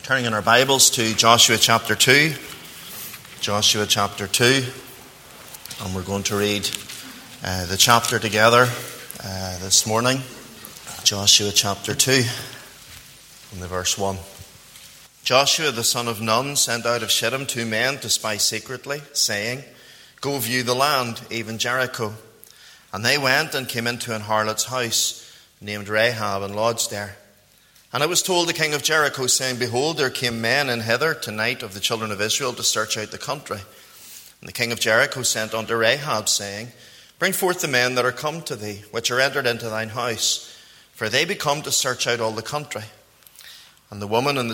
Turning in our Bibles to Joshua chapter 2. Joshua chapter 2. And we're going to read the chapter together this morning. Joshua chapter 2, from the verse 1. Joshua the son of Nun sent out of Shittim 2 men to spy secretly, saying, "Go view the land, even Jericho." And they went and came into an harlot's house, named Rahab, and lodged there. And it was told the king of Jericho, saying, "Behold, there came men in hither tonight of the children of Israel to search out the country." And the king of Jericho sent unto Rahab, saying, "Bring forth the men that are come to thee, which are entered into thine house, for they be come to search out all the country." And the woman took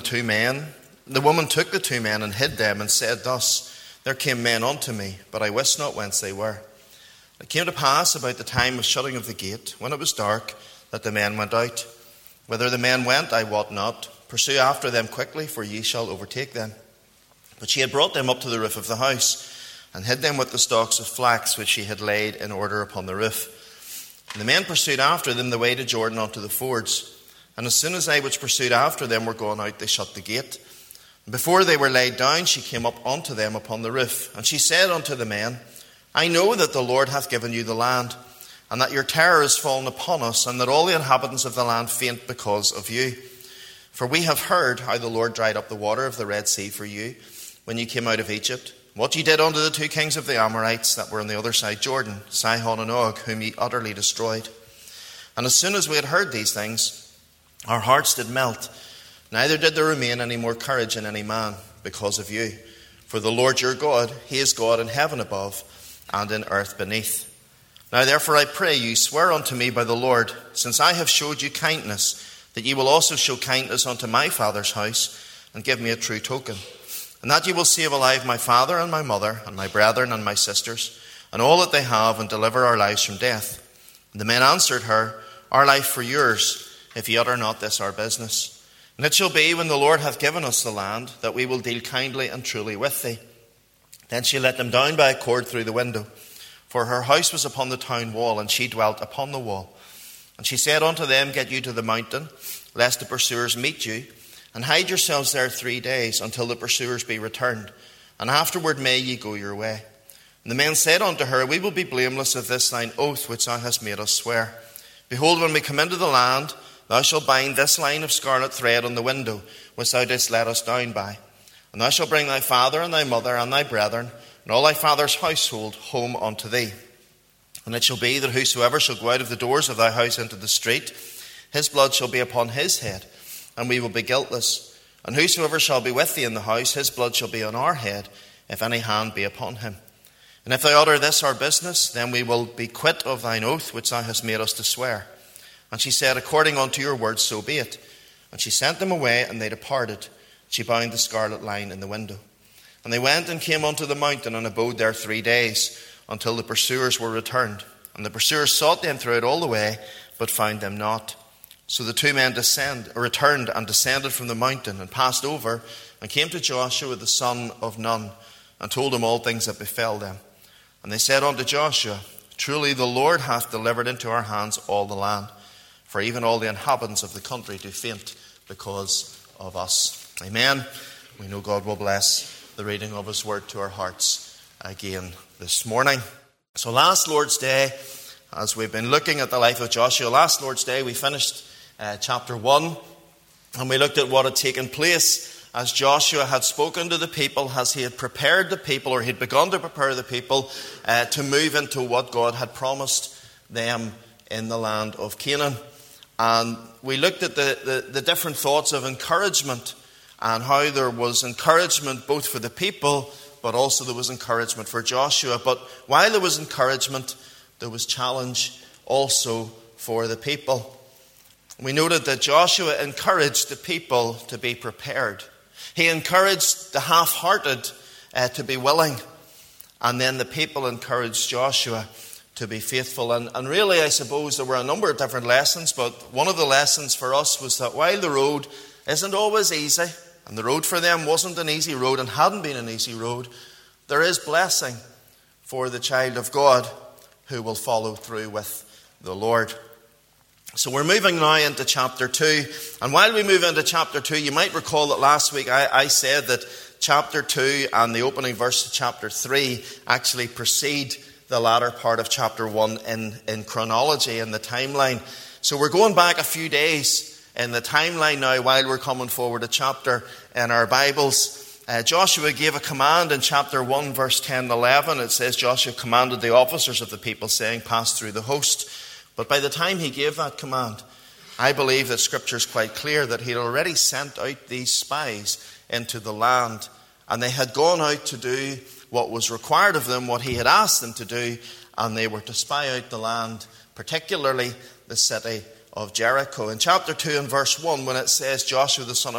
the 2 men and hid them, and said thus, "There came men unto me, but I wist not whence they were." It came to pass about the time of shutting of the gate, when it was dark, that the men went out. Whither the men went, I wot not. Pursue after them quickly, for ye shall overtake them. But she had brought them up to the roof of the house, and hid them with the stalks of flax which she had laid in order upon the roof. And the men pursued after them the way to Jordan unto the fords. And as soon as they which pursued after them were gone out, they shut the gate. And before they were laid down, she came up unto them upon the roof. And she said unto the men, "I know that the Lord hath given you the land, and that your terror is fallen upon us, and that all the inhabitants of the land faint because of you. For we have heard how the Lord dried up the water of the Red Sea for you, when you came out of Egypt, what ye did unto the 2 kings of the Amorites that were on the other side Jordan, Sihon and Og, whom ye utterly destroyed. And as soon as we had heard these things, our hearts did melt, neither did there remain any more courage in any man because of you. For the Lord your God, he is God in heaven above, and in earth beneath. Now therefore I pray you, swear unto me by the Lord, since I have showed you kindness, that ye will also show kindness unto my father's house, and give me a true token. And that ye will save alive my father and my mother, and my brethren and my sisters, and all that they have, and deliver our lives from death." And the men answered her, "Our life for yours, if ye utter not this our business. And it shall be, when the Lord hath given us the land, that we will deal kindly and truly with thee." Then she let them down by a cord through the window, for her house was upon the town wall, and she dwelt upon the wall. And she said unto them, "Get you to the mountain, lest the pursuers meet you, and hide yourselves there 3 days, until the pursuers be returned, and afterward may ye go your way." And the men said unto her, "We will be blameless of this thine oath which thou hast made us swear. Behold, when we come into the land, thou shalt bind this line of scarlet thread on the window, which thou didst let us down by. And thou shalt bring thy father and thy mother and thy brethren, and all thy father's household home unto thee. And it shall be that whosoever shall go out of the doors of thy house into the street, his blood shall be upon his head, and we will be guiltless. And whosoever shall be with thee in the house, his blood shall be on our head, if any hand be upon him. And if thou utter this our business, then we will be quit of thine oath which thou hast made us to swear." And she said, "According unto your words, so be it." And she sent them away, and they departed. She bound the scarlet line in the window. And they went and came unto the mountain, and abode there 3 days, until the pursuers were returned. And the pursuers sought them throughout all the way, but found them not. So the 2 men returned and descended from the mountain, and passed over, and came to Joshua the son of Nun, and told him all things that befell them. And they said unto Joshua, "Truly the Lord hath delivered into our hands all the land, for even all the inhabitants of the country do faint because of us." Amen. We know God will bless the reading of his word to our hearts again this morning. So last Lord's Day, as we've been looking at the life of Joshua, last Lord's Day we finished chapter 1, and we looked at what had taken place as Joshua had spoken to the people, as he had prepared the people, or he'd begun to prepare the people to move into what God had promised them in the land of Canaan. And we looked at the different thoughts of encouragement, and how there was encouragement both for the people, but also there was encouragement for Joshua. But while there was encouragement, there was challenge also for the people. We noted that Joshua encouraged the people to be prepared. He encouraged the half-hearted to be willing. And then the people encouraged Joshua to be faithful. And really, I suppose there were a number of different lessons, but one of the lessons for us was that while the road isn't always easy, and the road for them wasn't an easy road and hadn't been an easy road, there is blessing for the child of God who will follow through with the Lord. So we're moving now into chapter 2. And while we move into chapter 2, you might recall that last week I said that chapter 2 and the opening verse of chapter 3 actually precede the latter part of chapter 1 in chronology and the timeline. So we're going back a few days in the timeline now while we're coming forward a chapter in our Bibles. Joshua gave a command in chapter 1 verse 10 and 11. It says Joshua commanded the officers of the people saying, pass through the host. But by the time he gave that command, I believe that Scripture is quite clear that he had already sent out these spies into the land. And they had gone out to do what was required of them, what he had asked them to do. And they were to spy out the land, particularly the city of Jericho. In chapter 2 and verse 1, when it says Joshua the son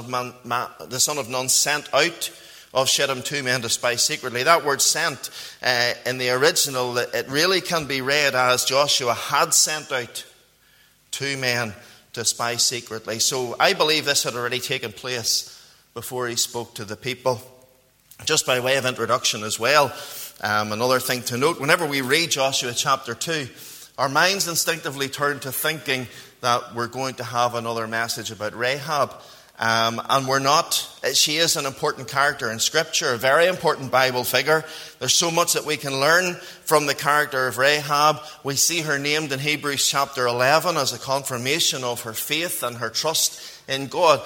of Nun sent out of Shittim 2 men to spy secretly, that word sent in the original, it really can be read as Joshua had sent out 2 men to spy secretly. So I believe this had already taken place before he spoke to the people. Just by way of introduction as well, another thing to note, whenever we read Joshua chapter 2, our minds instinctively turn to thinking that we're going to have another message about Rahab. And we're not. She is an important character in Scripture, a very important Bible figure. There's so much that we can learn from the character of Rahab. We see her named in Hebrews chapter 11 as a confirmation of her faith and her trust in God.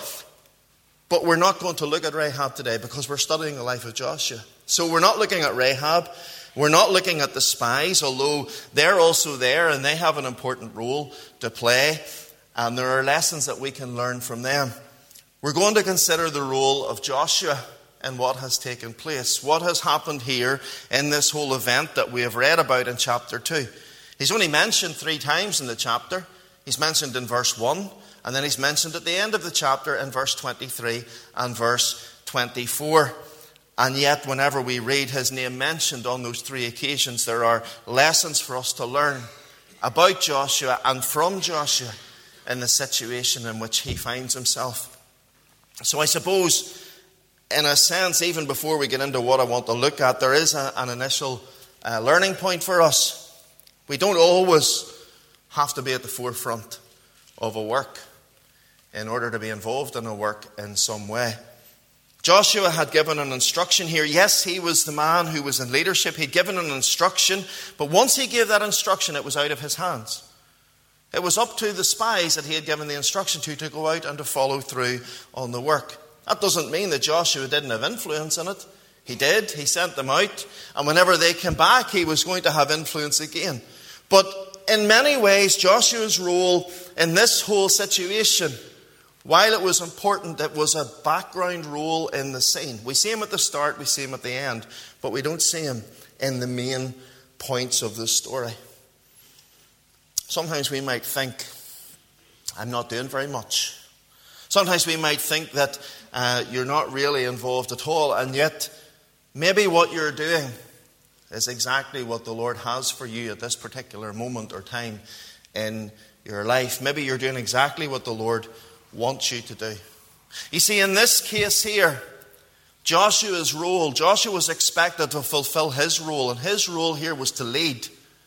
But we're not going to look at Rahab today because we're studying the life of Joshua. So we're not looking at Rahab. We're not looking at the spies, although they're also there and they have an important role to play. And there are lessons that we can learn from them. We're going to consider the role of Joshua and what has taken place. What has happened here in this whole event that we have read about in chapter 2. He's only mentioned 3 times in the chapter. He's mentioned in verse 1, and then he's mentioned at the end of the chapter in verse 23 and verse 24. And yet, whenever we read his name mentioned on those 3 occasions, there are lessons for us to learn about Joshua and from Joshua in the situation in which he finds himself. So I suppose, in a sense, even before we get into what I want to look at, there is an initial learning point for us. We don't always have to be at the forefront of a work in order to be involved in a work in some way. Joshua had given an instruction here. Yes, he was the man who was in leadership. He'd given an instruction, but once he gave that instruction, it was out of his hands. It was up to the spies that he had given the instruction to go out and to follow through on the work. That doesn't mean that Joshua didn't have influence in it. He did. He sent them out. And whenever they came back, he was going to have influence again. But in many ways, Joshua's role in this whole situation, while it was important, it was a background role in the scene. We see him at the start, we see him at the end, but we don't see him in the main points of the story. Sometimes we might think, I'm not doing very much. Sometimes we might think that you're not really involved at all, and yet maybe what you're doing is exactly what the Lord has for you at this particular moment or time in your life. Maybe you're doing exactly what the Lord wants you to do. You see, in this case here, Joshua's role, Joshua was expected to fulfill his role, and his role here was to lead.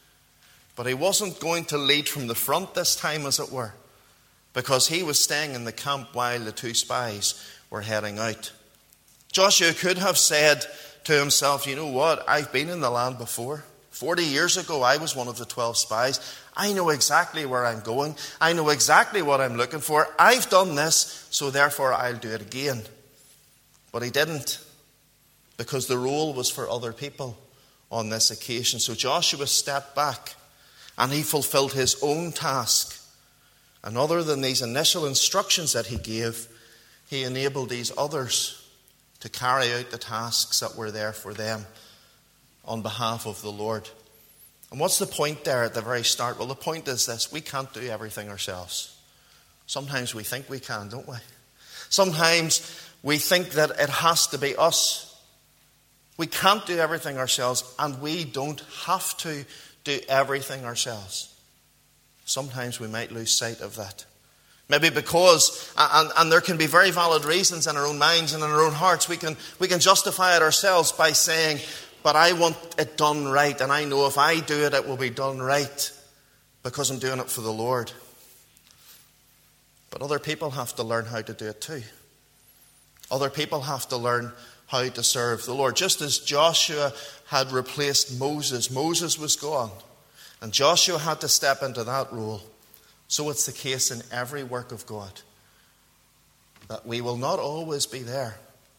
But he wasn't going to lead from the front this time, as it were, because he was staying in the camp while the 2 spies were heading out. Joshua could have said to himself, you know what, I've been in the land before. 40 years ago, I was one of the 12 spies. I know exactly where I'm going. I know exactly what I'm looking for. I've done this, so therefore I'll do it again. But he didn't, because the role was for other people on this occasion. So Joshua stepped back and he fulfilled his own task. And other than these initial instructions that he gave, he enabled these others to carry out the tasks that were there for them on behalf of the Lord. And what's the point there at the very start? Well, the point is this: we can't do everything ourselves. Sometimes we think we can, don't we? Sometimes we think that it has to be us. We can't do everything ourselves, and we don't have to do everything ourselves. Sometimes we might lose sight of that. Maybe because, and there can be very valid reasons in our own minds and in our own hearts, we can justify it ourselves by saying, but I want it done right, and I know if I do it, it will be done right because I'm doing it for the Lord. But other people have to learn how to do it too. Other people have to learn how to serve the Lord. Just as Joshua had replaced Moses, Moses was gone, and Joshua had to step into that role. So it's the case in every work of God, that we will not always be there.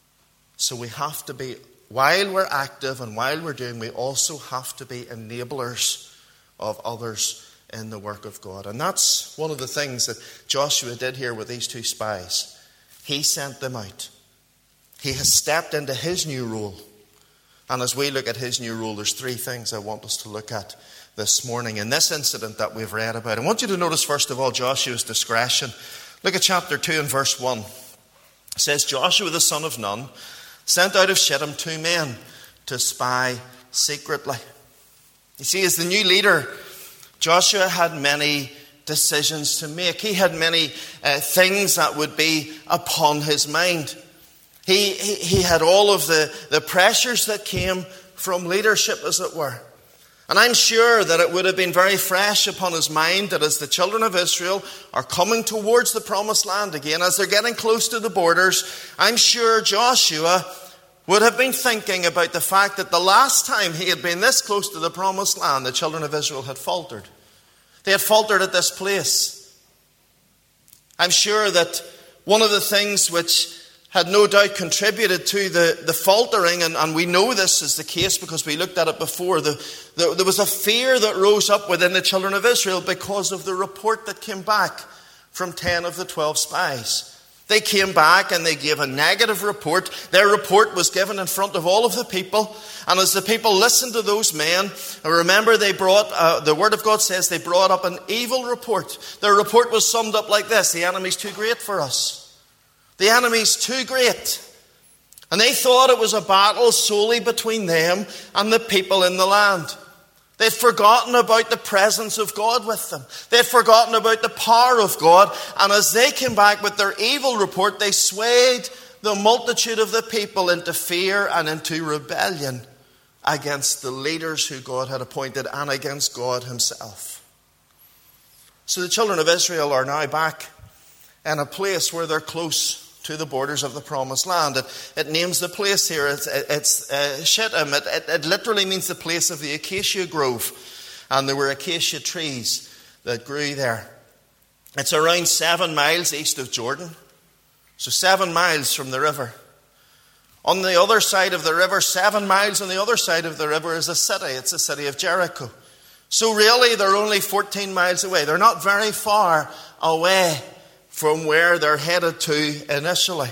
So we have to be, while we're active and while we're doing, we also have to be enablers of others in the work of God. And that's one of the things that Joshua did here with these two spies. He sent them out. He has stepped into his new role. And as we look at his new role, there's three things I want us to look at this morning in this incident that we've read about. I want you to notice, first of all, Joshua's discretion. Look at chapter 2 and verse 1. It says, Joshua the son of Nun sent out of Shittim 2 men to spy secretly. You see, as the new leader, Joshua had many decisions to make. He had many things that would be upon his mind. He had all of the pressures that came from leadership, as it were. And I'm sure that it would have been very fresh upon his mind that as the children of Israel are coming towards the promised land again, as they're getting close to the borders, I'm sure Joshua would have been thinking about the fact that the last time he had been this close to the promised land, the children of Israel had faltered. They had faltered at this place. I'm sure that one of the things which had no doubt contributed to the faltering, and we know this is the case because we looked at it before, there was a fear that rose up within the children of Israel because of the report that came back from 10 of the 12 spies. They came back and they gave a negative report. Their report was given in front of all of the people. And as the people listened to those men, remember they brought, the Word of God says they brought up an evil report. Their report was summed up like this: the enemy's too great for us. The enemy's too great. And they thought it was a battle solely between them and the people in the land. They'd forgotten about the presence of God with them. They'd forgotten about the power of God. And as they came back with their evil report, they swayed the multitude of the people into fear and into rebellion against the leaders who God had appointed and against God himself. So the children of Israel are now back in a place where they're close to the borders of the promised land. It names the place here, it's Shittim. It literally means the place of the acacia grove. And there were acacia trees that grew there. It's around 7 miles east of Jordan. So 7 miles from the river. On the other side of the river, 7 miles on the other side of the river, is a city. It's the city of Jericho. So really, they're only 14 miles away. They're not very far away from where they're headed to initially.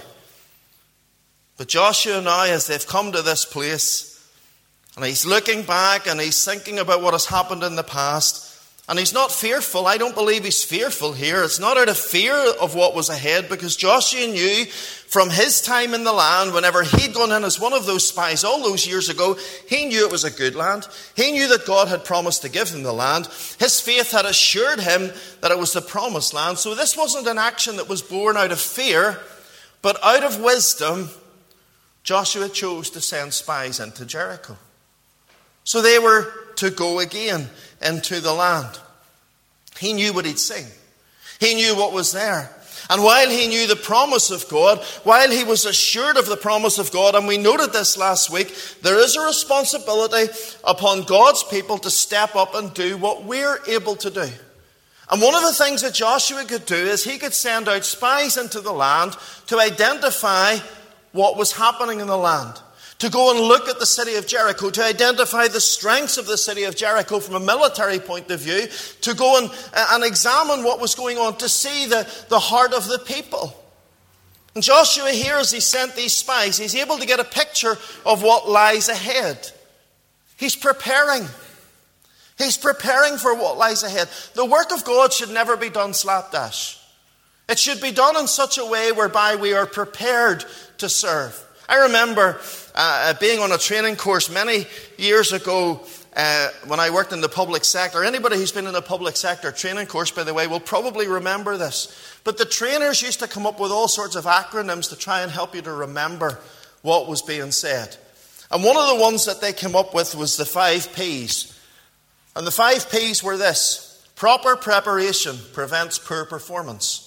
But Joshua now, as they've come to this place, and he's looking back and he's thinking about what has happened in the past, and he's not fearful. I don't believe he's fearful here. It's not out of fear of what was ahead, because Joshua knew from his time in the land, whenever he'd gone in as one of those spies all those years ago, he knew it was a good land. He knew that God had promised to give them the land. His faith had assured him that it was the promised land. So this wasn't an action that was born out of fear, but out of wisdom. Joshua chose to send spies into Jericho. So they were to go again into the land. He knew what he'd seen. He knew what was there. And while he knew the promise of God, while he was assured of the promise of God, and we noted this last week, there is a responsibility upon God's people to step up and do what we're able to do. And one of the things that Joshua could do is he could send out spies into the land to identify what was happening in the land. To go and look at the city of Jericho, to identify the strengths of the city of Jericho from a military point of view, to go and examine what was going on, to see the heart of the people. And Joshua here, as he sent these spies, he's able to get a picture of what lies ahead. He's preparing. He's preparing for what lies ahead. The work of God should never be done slapdash. It should be done in such a way whereby we are prepared to serve. I remember being on a training course many years ago when I worked in the public sector. Anybody who's been in the public sector training course, by the way, will probably remember this. But the trainers used to come up with all sorts of acronyms to try and help you to remember what was being said. And one of the ones that they came up with was the 5 Ps. And the 5 Ps were this: proper preparation prevents poor performance.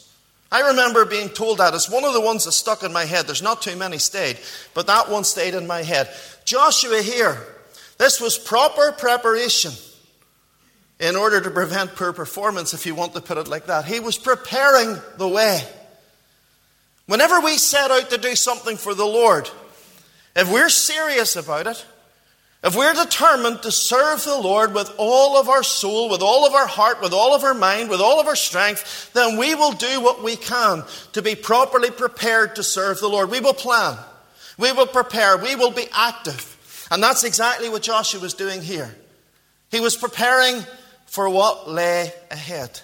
I remember being told that. It's one of the ones that stuck in my head. There's not too many stayed, but that one stayed in my head. Joshua here, this was proper preparation in order to prevent poor performance, if you want to put it like that. He was preparing the way. Whenever we set out to do something for the Lord, if we're serious about it, if we're determined to serve the Lord with all of our soul, with all of our heart, with all of our mind, with all of our strength, then we will do what we can to be properly prepared to serve the Lord. We will plan. We will prepare. We will be active. And that's exactly what Joshua was doing here. He was preparing for what lay ahead.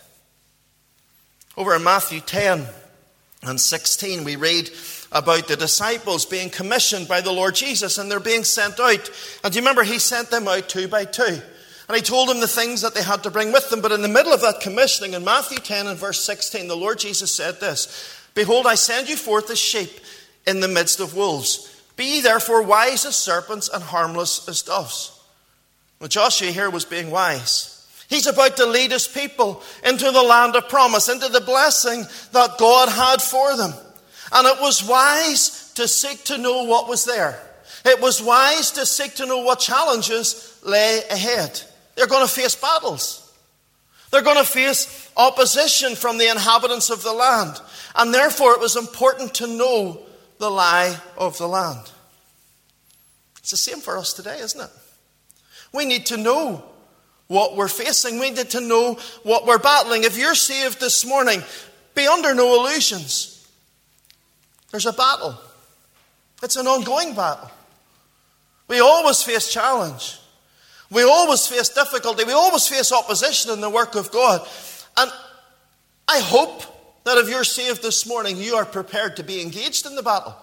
Over in Matthew 10 and 16, we read about the disciples being commissioned by the Lord Jesus, and they're being sent out. And do you remember he sent them out 2 by 2? And he told them the things that they had to bring with them. But in the middle of that commissioning, in Matthew 10 and verse 16, the Lord Jesus said this: "Behold, I send you forth as sheep in the midst of wolves. Be ye therefore wise as serpents and harmless as doves." Well, Joshua here was being wise. He's about to lead his people into the land of promise, into the blessing that God had for them. And it was wise to seek to know what was there. It was wise to seek to know what challenges lay ahead. They're going to face battles. They're going to face opposition from the inhabitants of the land. And therefore it was important to know the lie of the land. It's the same for us today, isn't it? We need to know what we're facing. We need to know what we're battling. If you're saved this morning, be under no illusions. There's a battle. It's an ongoing battle. We always face challenge. We always face difficulty. We always face opposition in the work of God. And I hope that if you're saved this morning, you are prepared to be engaged in the battle.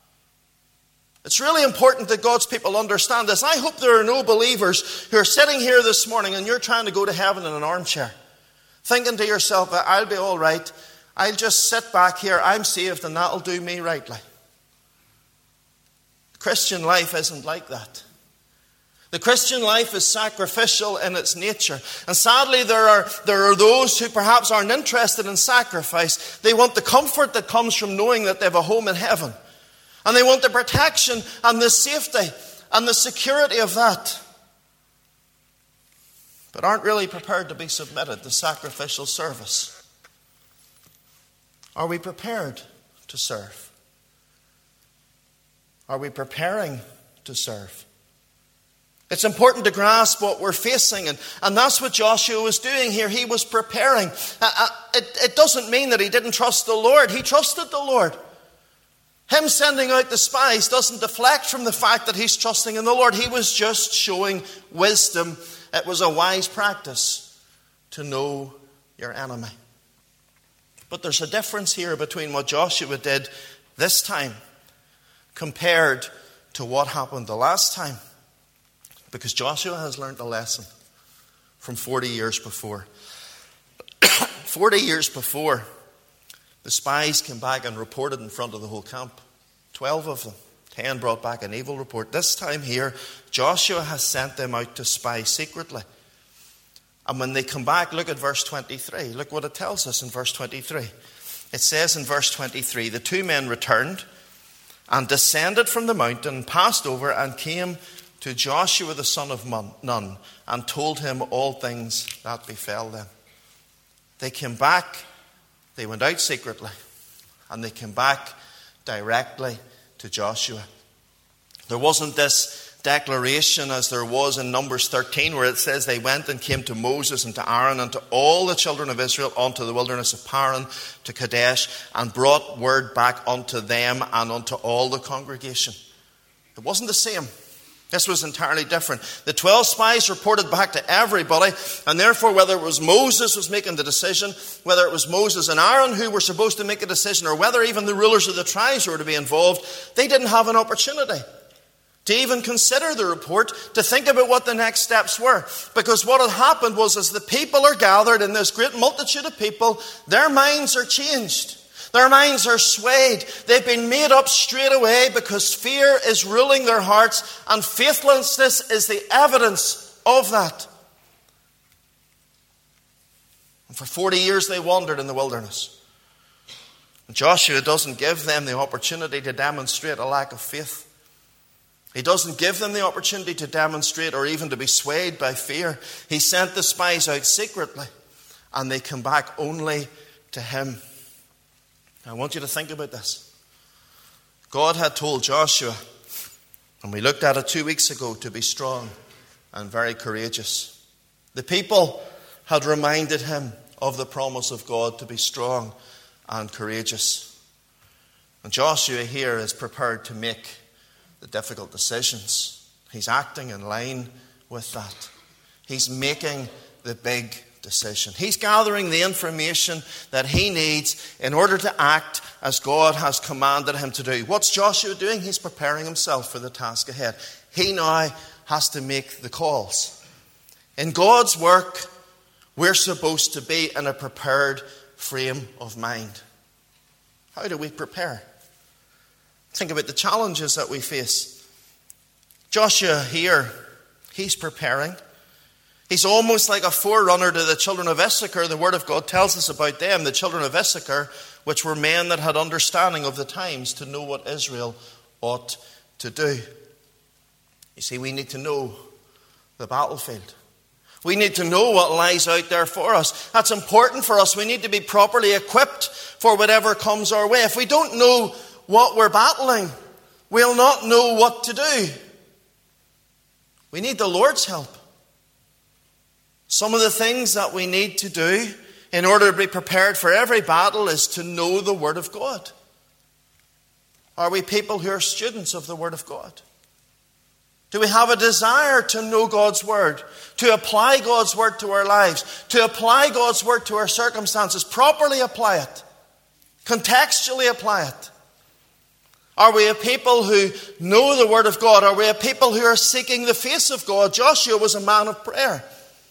It's really important that God's people understand this. I hope there are no believers who are sitting here this morning and you're trying to go to heaven in an armchair, thinking to yourself, I'll be all right. I'll just sit back here. I'm saved and that'll do me rightly. The Christian life isn't like that. The Christian life is sacrificial in its nature. And sadly, there are those who perhaps aren't interested in sacrifice. They want the comfort that comes from knowing that they have a home in heaven. And they want the protection and the safety and the security of that, but aren't really prepared to be submitted to sacrificial service. Are we prepared to serve? Are we preparing to serve? It's important to grasp what we're facing, and that's what Joshua was doing here. He was preparing. It doesn't mean that he didn't trust the Lord. He trusted the Lord. Him sending out the spies doesn't deflect from the fact that he's trusting in the Lord. He was just showing wisdom. It was a wise practice to know your enemy. But there's a difference here between what Joshua did this time compared to what happened the last time. Because Joshua has learned a lesson from 40 years before. 40 years before, the spies came back and reported in front of the whole camp. 12 of them. 10 brought back an evil report. This time here, Joshua has sent them out to spy secretly. And when they come back, look at verse 23. Look what it tells us in verse 23. It says in verse 23, the 2 men returned and descended from the mountain, passed over and came to Joshua the son of Nun and told him all things that befell them. They came back. They went out secretly, and they came back directly to Joshua. There wasn't this declaration as there was in Numbers 13, where it says they went and came to Moses and to Aaron and to all the children of Israel unto the wilderness of Paran to Kadesh, and brought word back unto them and unto all the congregation. It wasn't the same. This was entirely different. The 12 spies reported back to everybody, and therefore whether it was Moses was making the decision, whether it was Moses and Aaron who were supposed to make a decision, or whether even the rulers of the tribes were to be involved, they didn't have an opportunity to even consider the report, to think about what the next steps were. Because what had happened was, as the people are gathered in this great multitude of people, their minds are changed. Their minds are swayed. They've been made up straight away because fear is ruling their hearts, and faithlessness is the evidence of that. And for 40 years they wandered in the wilderness. Joshua doesn't give them the opportunity to demonstrate a lack of faith. He doesn't give them the opportunity to demonstrate or even to be swayed by fear. He sent the spies out secretly, and they come back only to him. I want you to think about this. God had told Joshua, and we looked at it 2 weeks ago, to be strong and very courageous. The people had reminded him of the promise of God to be strong and courageous. And Joshua here is prepared to make the difficult decisions. He's acting in line with that. He's making the big decision. He's gathering the information that he needs in order to act as God has commanded him to do. What's Joshua doing? He's preparing himself for the task ahead. He now has to make the calls. In God's work, we're supposed to be in a prepared frame of mind. How do we prepare? Think about the challenges that we face. Joshua here, he's preparing. He's almost like a forerunner to the children of Issachar. The Word of God tells us about them, the children of Issachar, which were men that had understanding of the times to know what Israel ought to do. You see, we need to know the battlefield. We need to know what lies out there for us. That's important for us. We need to be properly equipped for whatever comes our way. If we don't know what we're battling, we'll not know what to do. We need the Lord's help. Some of the things that we need to do in order to be prepared for every battle is to know the Word of God. Are we people who are students of the Word of God? Do we have a desire to know God's Word, to apply God's Word to our lives, to apply God's Word to our circumstances, properly apply it, contextually apply it? Are we a people who know the Word of God? Are we a people who are seeking the face of God? Joshua was a man of prayer.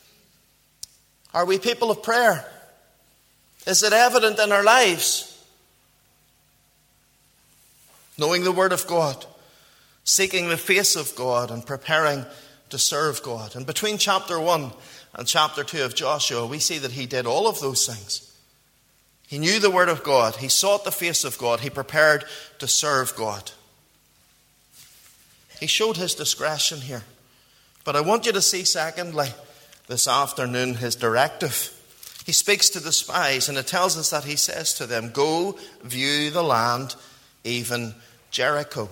Are we people of prayer? Is it evident in our lives? Knowing the Word of God, seeking the face of God, and preparing to serve God. And between chapter 1 and chapter 2 of Joshua, we see that he did all of those things. He knew the Word of God. He sought the face of God. He prepared to serve God. He showed his discretion here. But I want you to see, secondly, this afternoon, his directive. He speaks to the spies, and it tells us that he says to them, "Go view the land, even Jericho."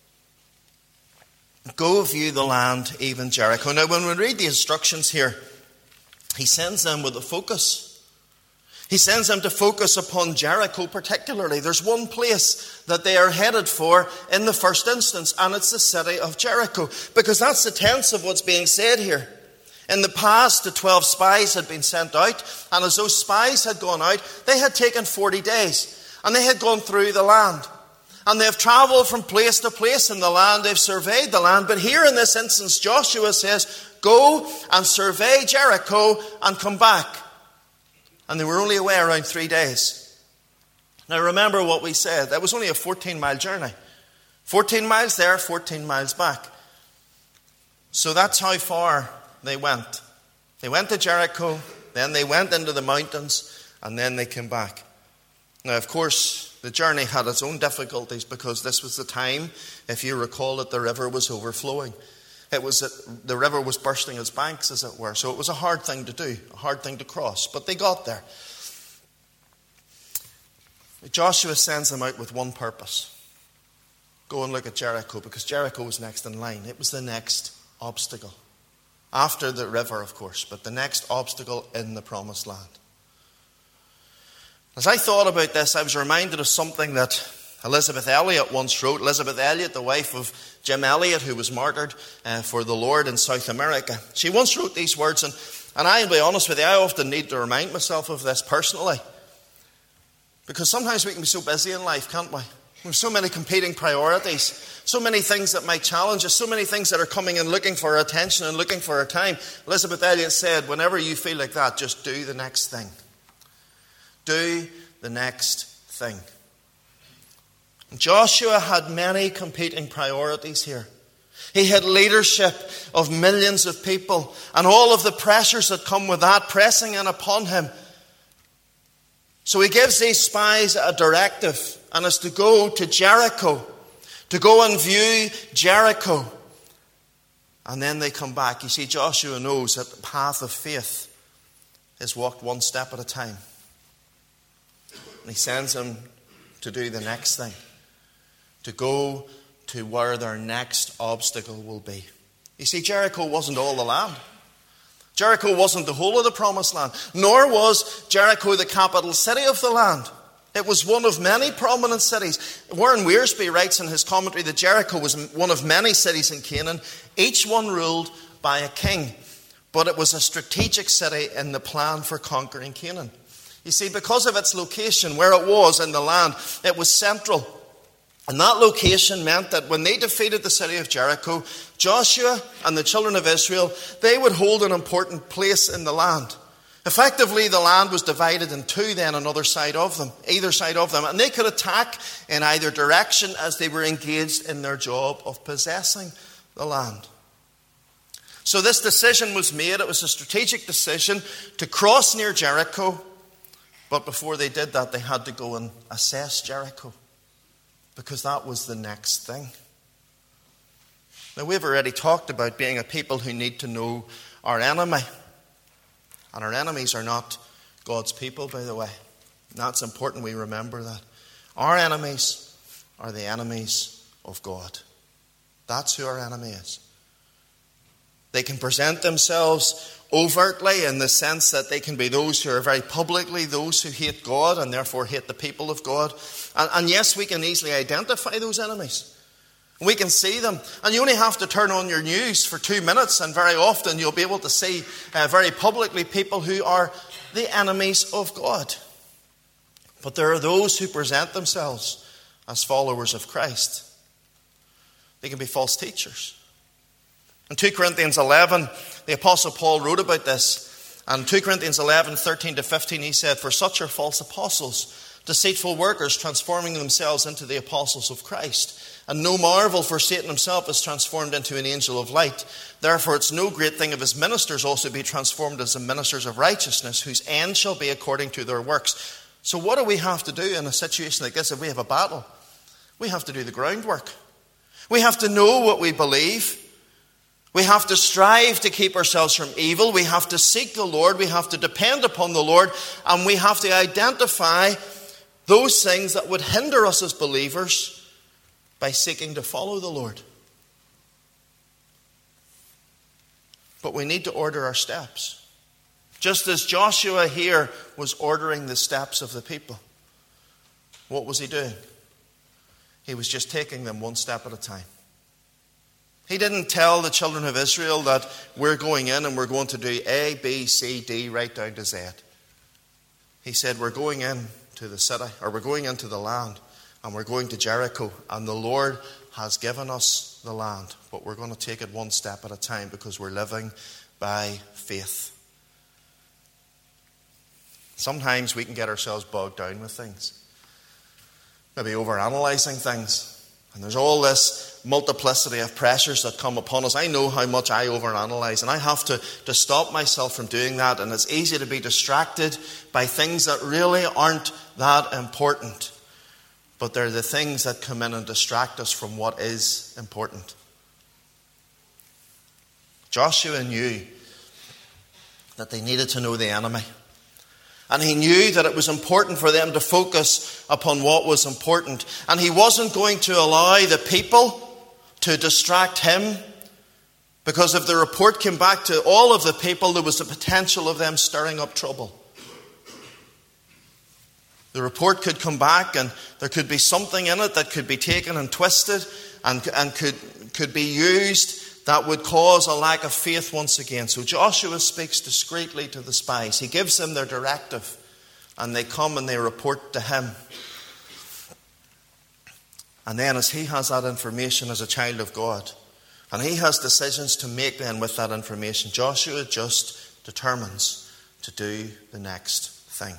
Go view the land, even Jericho. Now, when we read the instructions here, he sends them with a focus. He sends them to focus upon Jericho particularly. There's one place that they are headed for in the first instance, and it's the city of Jericho, because that's the tense of what's being said here. In the past, the 12 spies had been sent out, and as those spies had gone out, they had taken 40 days, and they had gone through the land. And they've traveled from place to place in the land. They've surveyed the land. But here in this instance, Joshua says, go and survey Jericho and come back. And they were only away around 3 days. Now remember what we said. That was only a 14-mile journey. 14 miles there, 14 miles back. So that's how far they went. They went to Jericho, then they went into the mountains, and then they came back. Now, of course, the journey had its own difficulties because this was the time, if you recall, that the river was overflowing. The river was bursting its banks, as it were. So it was a hard thing to do, a hard thing to cross. But they got there. Joshua sends them out with one purpose. Go and look at Jericho, because Jericho was next in line. It was the next obstacle. After the river, of course, but the next obstacle in the promised land. As I thought about this, I was reminded of something that Elisabeth Elliot once wrote. Elisabeth Elliot, the wife of Jim Elliot, who was martyred for the Lord in South America. She once wrote these words, and I'll be honest with you, I often need to remind myself of this personally. Because sometimes we can be so busy in life, can't we? We have so many competing priorities, so many things that might challenge us, so many things that are coming and looking for our attention and looking for our time. Elisabeth Elliot said, whenever you feel like that, just do the next thing. Do the next thing. Joshua had many competing priorities here. He had leadership of millions of people and all of the pressures that come with that pressing in upon him. So he gives these spies a directive, and it's to go to Jericho, to go and view Jericho. And then they come back. You see, Joshua knows that the path of faith is walked one step at a time. And he sends them to do the next thing, to go to where their next obstacle will be. You see, Jericho wasn't all the land. Jericho wasn't the whole of the promised land, nor was Jericho the capital city of the land. It was one of many prominent cities. Warren Wiersbe writes in his commentary that Jericho was one of many cities in Canaan, each one ruled by a king. But it was a strategic city in the plan for conquering Canaan. You see, because of its location, where it was in the land, it was central. And that location meant that when they defeated the city of Jericho, Joshua and the children of Israel, they would hold an important place in the land. Effectively, the land was divided in two then on either side of them. And they could attack in either direction as they were engaged in their job of possessing the land. So this decision was made. It was a strategic decision to cross near Jericho. But before they did that, they had to go and assess Jericho, because that was the next thing. Now, we've already talked about being a people who need to know our enemy. And our enemies are not God's people, by the way. And that's important we remember that. Our enemies are the enemies of God. That's who our enemy is. They can present themselves overtly in the sense that they can be those who are very publicly those who hate God and therefore hate the people of God. And yes, we can easily identify those enemies. We can see them. And you only have to turn on your news for 2 minutes, and very often you'll be able to see very publicly people who are the enemies of God. But there are those who present themselves as followers of Christ. They can be false teachers. In 2 Corinthians 11, the Apostle Paul wrote about this. And 2 Corinthians 11, 13 to 15, he said, "For such are false apostles, deceitful workers, transforming themselves into the apostles of Christ. And no marvel, for Satan himself is transformed into an angel of light. Therefore it's no great thing if his ministers also be transformed as the ministers of righteousness, whose end shall be according to their works." So what do we have to do in a situation like this if we have a battle? We have to do the groundwork. We have to know what we believe. We have to strive to keep ourselves from evil. We have to seek the Lord. We have to depend upon the Lord. And we have to identify those things that would hinder us as believers by seeking to follow the Lord. But we need to order our steps. Just as Joshua here was ordering the steps of the people. What was he doing? He was just taking them one step at a time. He didn't tell the children of Israel that we're going in and we're going to do A, B, C, D, right down to Z. He said we're going into the city, or we're going into the land, and we're going to Jericho, and the Lord has given us the land, but we're going to take it one step at a time because we're living by faith. Sometimes we can get ourselves bogged down with things, maybe overanalyzing things. And there's all this multiplicity of pressures that come upon us. I know how much I overanalyze, and I have to stop myself from doing that. And it's easy to be distracted by things that really aren't that important. But they're the things that come in and distract us from what is important. Joshua knew that they needed to know the enemy. And he knew that it was important for them to focus upon what was important. And he wasn't going to allow the people to distract him, because if the report came back to all of the people, there was the potential of them stirring up trouble. The report could come back and there could be something in it that could be taken and twisted and could be used that would cause a lack of faith once again. So Joshua speaks discreetly to the spies. He gives them their directive, and they come and they report to him. And then as he has that information as a child of God, and he has decisions to make then with that information, Joshua just determines to do the next thing.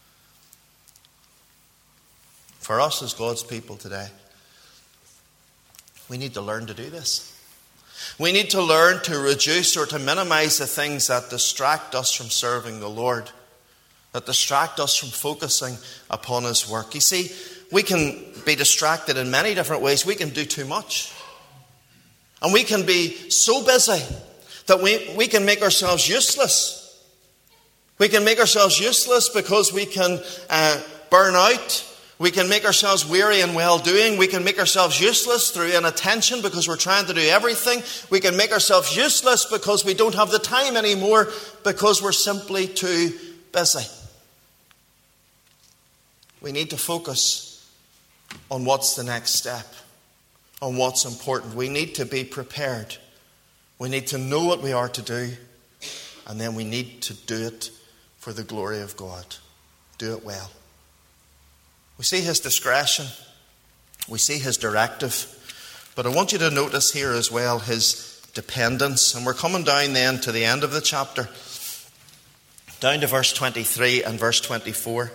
For us as God's people today, we need to learn to do this. We need to learn to reduce or to minimize the things that distract us from serving the Lord. that distract us from focusing upon His work. You see, we can be distracted in many different ways. We can do too much. And we can be so busy that we can make ourselves useless. We can make ourselves useless because we can burn out. We can make ourselves weary in well-doing. We can make ourselves useless through inattention because we're trying to do everything. We can make ourselves useless because we don't have the time anymore because we're simply too busy. We need to focus on what's the next step, on what's important. We need to be prepared. We need to know what we are to do, and then we need to do it for the glory of God. Do it well. We see His discretion. We see His directive. But I want you to notice here as well His dependence. And we're coming down then to the end of the chapter, down to verse 23 and verse 24.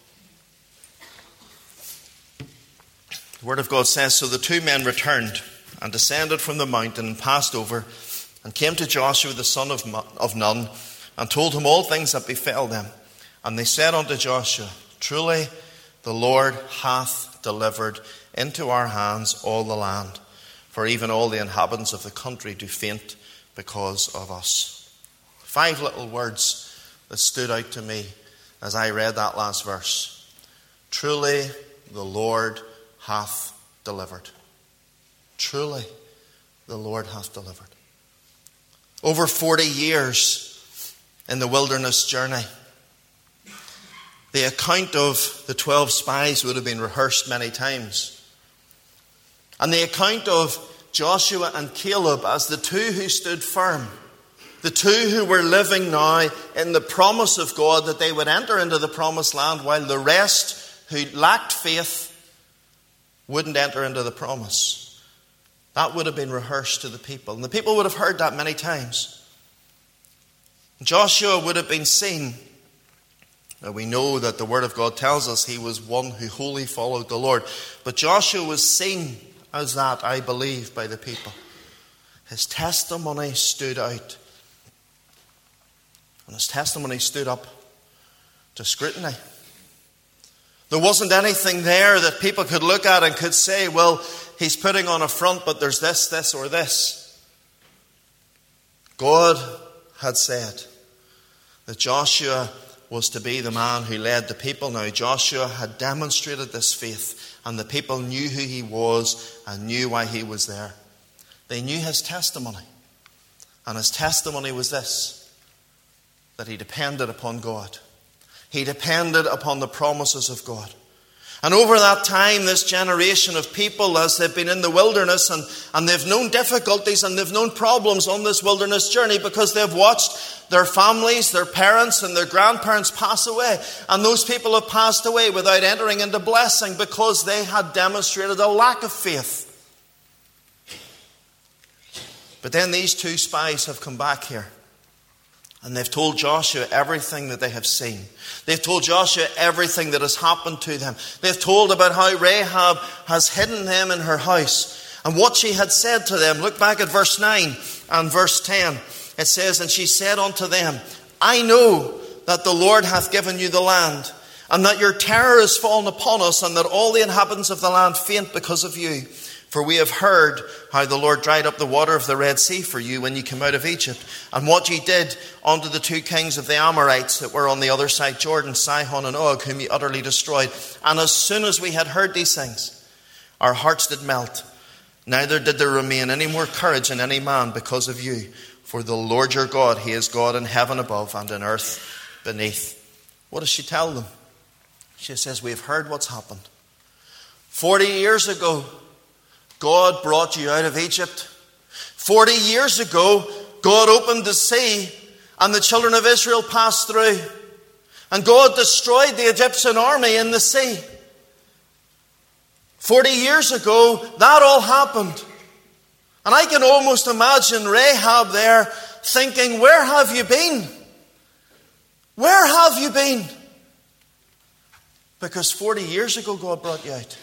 The Word of God says, "So the two men returned and descended from the mountain and passed over and came to Joshua the son of Nun and told him all things that befell them. And they said unto Joshua, Truly the Lord hath delivered into our hands all the land, for even all the inhabitants of the country do faint because of us." 5 little words that stood out to me as I read that last verse. Truly the Lord hath delivered. Truly the Lord hath delivered. Over 40 years in the wilderness journey, the account of the 12 spies would have been rehearsed many times. And the account of Joshua and Caleb as the two who stood firm, the two who were living now in the promise of God that they would enter into the promised land, while the rest who lacked faith wouldn't enter into the promise. That would have been rehearsed to the people. And the people would have heard that many times. Joshua would have been seen. Now we know that the Word of God tells us he was one who wholly followed the Lord. But Joshua was seen as that, I believe, by the people. His testimony stood out. And his testimony stood up to scrutiny. There wasn't anything there that people could look at and could say, well, he's putting on a front, but there's this, or this. God had said that Joshua was to be the man who led the people. Now, Joshua had demonstrated this faith, and the people knew who he was and knew why he was there. They knew his testimony. And his testimony was this, that he depended upon God. He depended upon the promises of God. And over that time, this generation of people, as they've been in the wilderness and they've known difficulties and they've known problems on this wilderness journey because they've watched their families, their parents and their grandparents pass away. And those people have passed away without entering into blessing because they had demonstrated a lack of faith. But then these two spies have come back here. And they've told Joshua everything that they have seen. They've told Joshua everything that has happened to them. They've told about how Rahab has hidden them in her house and what she had said to them. Look back at verse 9 and verse 10. It says, "And she said unto them, I know that the Lord hath given you the land, and that your terror is fallen upon us, and that all the inhabitants of the land faint because of you. For we have heard how the Lord dried up the water of the Red Sea for you when you came out of Egypt, and what ye did unto the two kings of the Amorites that were on the other side Jordan, Sihon and Og, whom ye utterly destroyed. And as soon as we had heard these things, our hearts did melt. Neither did there remain any more courage in any man because of you. For the Lord your God, he is God in heaven above and in earth beneath." What does she tell them? She says, we have heard what's happened. 40 years ago, God brought you out of Egypt. 40 years ago, God opened the sea and the children of Israel passed through. And God destroyed the Egyptian army in the sea. 40 years ago, that all happened. And I can almost imagine Rahab there thinking, where have you been? Where have you been? Because 40 years ago, God brought you out.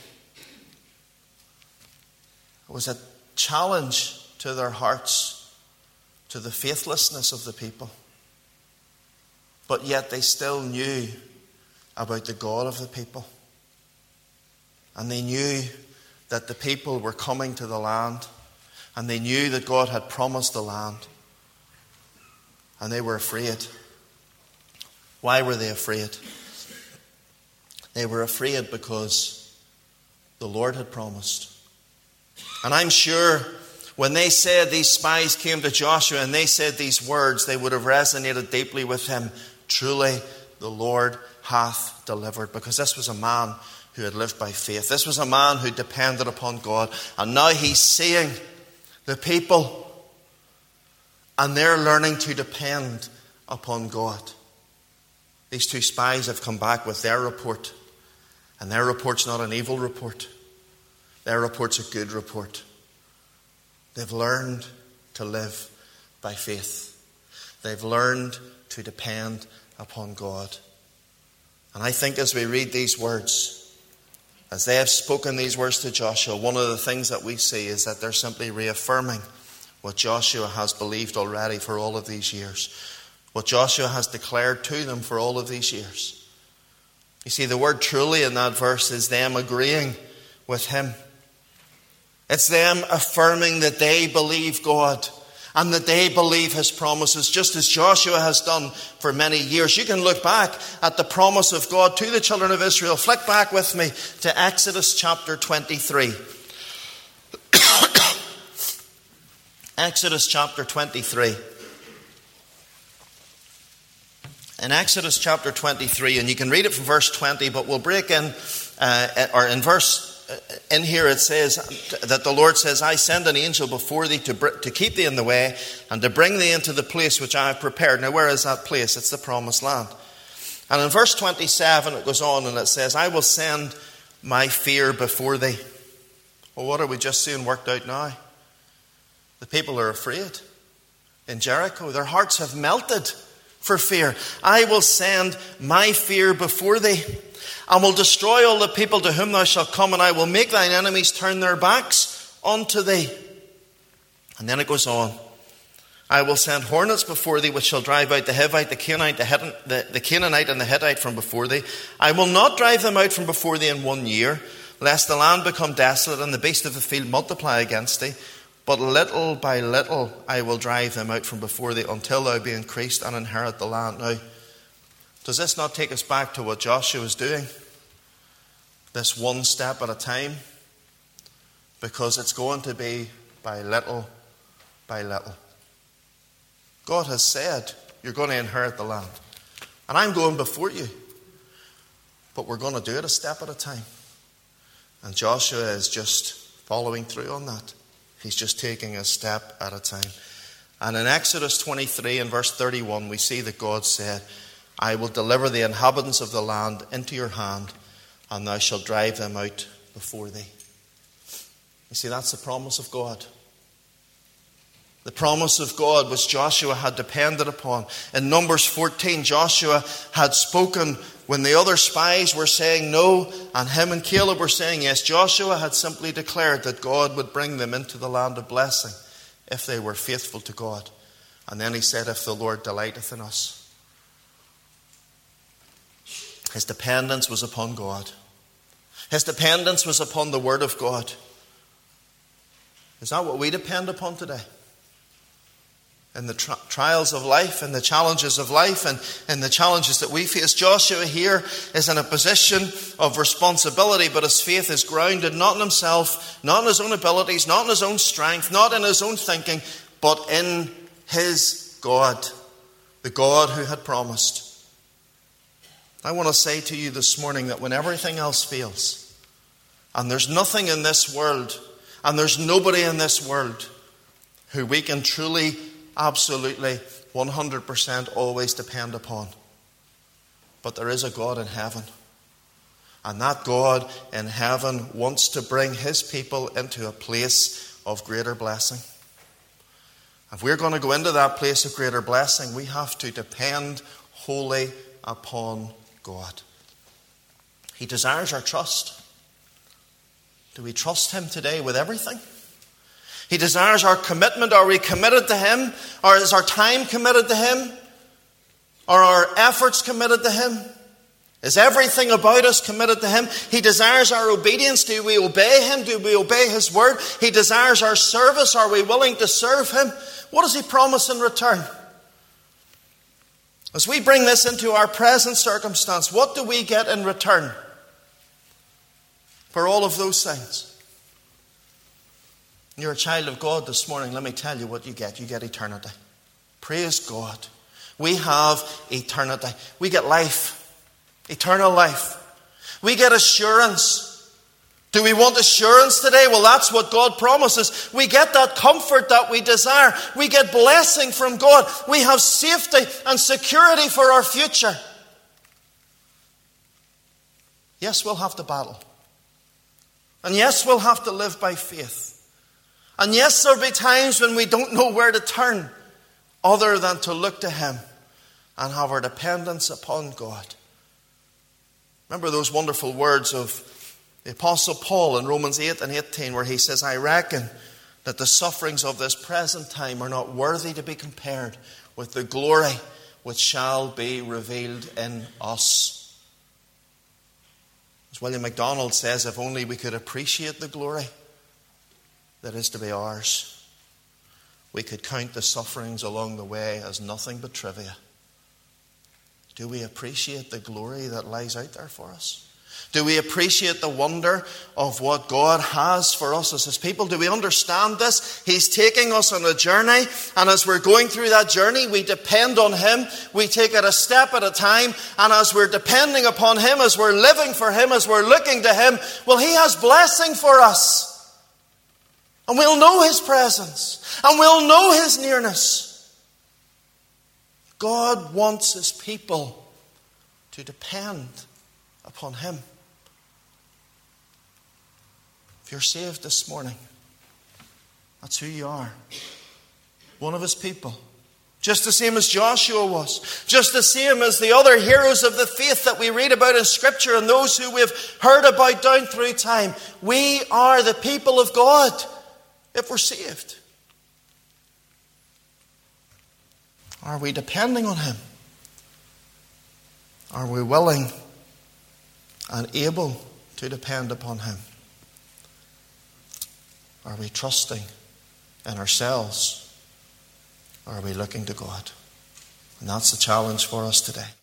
It was a challenge to their hearts, to the faithlessness of the people. but yet they still knew about the God of the people. And they knew that the people were coming to the land, and they knew that God had promised the land. And they were afraid. Why were they afraid? They were afraid because the Lord had promised. And I'm sure when they said, these spies came to Joshua and they said these words, they would have resonated deeply with him. Truly, the Lord hath delivered. Because this was a man who had lived by faith. This was a man who depended upon God. And now he's seeing the people, and they're learning to depend upon God. These two spies have come back with their report. And their report's not an evil report. Their report's a good report. They've learned to live by faith. They've learned to depend upon God. And I think as we read these words, as they have spoken these words to Joshua, one of the things that we see is that they're simply reaffirming what Joshua has believed already for all of these years. What Joshua has declared to them for all of these years. You see, the word truly in that verse is them agreeing with him. It's them affirming that they believe God and that they believe his promises, just as Joshua has done for many years. You can look back at the promise of God to the children of Israel. Flick back with me to Exodus chapter 23. Exodus chapter 23. In Exodus chapter 23, and you can read it from verse 20, but we'll break in, in here it says that the Lord says, I send an angel before thee to keep thee in the way and to bring thee into the place which I have prepared. Now where is that place? It's the promised land. And in verse 27 it goes on and it says, I will send my fear before thee. Well, what are we just seeing worked out now? The people are afraid in Jericho. Their hearts have melted for fear. I will send my fear before thee, and will destroy all the people to whom thou shalt come, and I will make thine enemies turn their backs unto thee. And then it goes on. I will send hornets before thee, which shall drive out the Hivite, the Canaanite, the Canaanite, and the Hittite from before thee. I will not drive them out from before thee in 1 year, lest the land become desolate, and the beasts of the field multiply against thee. But little by little I will drive them out from before thee, until thou be increased and inherit the land. Now, does this not take us back to what Joshua was doing? This one step at a time? Because it's going to be by little by little. God has said, you're going to inherit the land. And I'm going before you. But we're going to do it a step at a time. And Joshua is just following through on that. He's just taking a step at a time. And in Exodus 23 and verse 31, we see that God said, I will deliver the inhabitants of the land into your hand, and thou shalt drive them out before thee. You see, that's the promise of God. The promise of God which Joshua had depended upon. In Numbers 14, Joshua had spoken when the other spies were saying no, and him and Caleb were saying yes. Joshua had simply declared that God would bring them into the land of blessing if they were faithful to God. And then he said, if the Lord delighteth in us. His dependence was upon God. His dependence was upon the Word of God. Is that what we depend upon today? In the trials of life, and the challenges of life, and the challenges that we face. Joshua here is in a position of responsibility, but his faith is grounded not in himself, not in his own abilities, not in his own strength, not in his own thinking, but in his God, the God who had promised. I want to say to you this morning that when everything else fails, and there's nothing in this world, and there's nobody in this world who we can truly, absolutely, 100% always depend upon. But there is a God in heaven. And that God in heaven wants to bring his people into a place of greater blessing. If we're going to go into that place of greater blessing, we have to depend wholly upon God. He desires our trust. Do we trust him today with everything? He desires our commitment. Are we committed to him? Or is our time committed to him? Are our efforts committed to Him? Is everything about us committed to Him? He desires our obedience. Do we obey Him? Do we obey His word? He desires our service. Are we willing to serve Him? What does He promise in return? As we bring this into our present circumstance, what do we get in return for all of those things? You're a child of God this morning. Let me tell you what you get. You get eternity. Praise God. We have eternity. We get life. Eternal life. We get assurance. Do we want assurance today? Well, that's what God promises. We get that comfort that we desire. We get blessing from God. We have safety and security for our future. Yes, we'll have to battle. And yes, we'll have to live by faith. And yes, there'll be times when we don't know where to turn other than to look to Him and have our dependence upon God. Remember those wonderful words of the Apostle Paul in Romans 8 and 18 where he says, I reckon that the sufferings of this present time are not worthy to be compared with the glory which shall be revealed in us. As William MacDonald says, if only we could appreciate the glory that is to be ours, we could count the sufferings along the way as nothing but trivia. Do we appreciate the glory that lies out there for us? Do we appreciate the wonder of what God has for us as His people? Do we understand this? He's taking us on a journey, and as we're going through that journey, we depend on Him. We take it a step at a time, and as we're depending upon Him, as we're living for Him, as we're looking to Him, well, He has blessing for us. And we'll know His presence, and we'll know His nearness. God wants His people to depend upon Him. If you're saved this morning, that's who you are. One of His people. Just the same as Joshua was. Just the same as the other heroes of the faith that we read about in Scripture and those who we've heard about down through time. We are the people of God if we're saved. Are we depending on Him? Are we willing and able to depend upon Him? Are we trusting in ourselves? Or are we looking to God? And that's the challenge for us today.